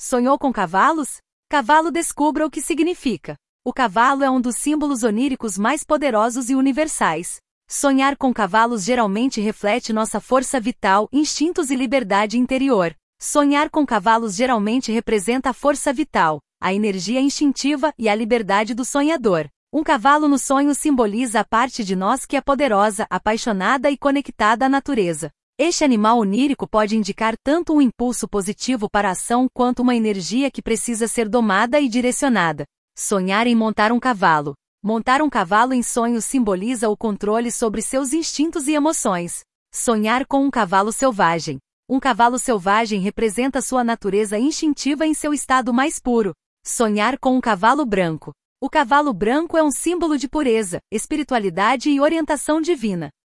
Sonhou com cavalos? Cavalo, descubra o que significa. O cavalo é um dos símbolos oníricos mais poderosos e universais. Sonhar com cavalos geralmente reflete nossa força vital, instintos e liberdade interior. Sonhar com cavalos geralmente representa a força vital, a energia instintiva e a liberdade do sonhador. Um cavalo no sonho simboliza a parte de nós que é poderosa, apaixonada e conectada à natureza. Este animal onírico pode indicar tanto um impulso positivo para a ação quanto uma energia que precisa ser domada e direcionada. Sonhar em montar um cavalo. Montar um cavalo em sonhos simboliza o controle sobre seus instintos e emoções. Sonhar com um cavalo selvagem. Um cavalo selvagem representa sua natureza instintiva em seu estado mais puro. Sonhar com um cavalo branco. O cavalo branco é um símbolo de pureza, espiritualidade e orientação divina.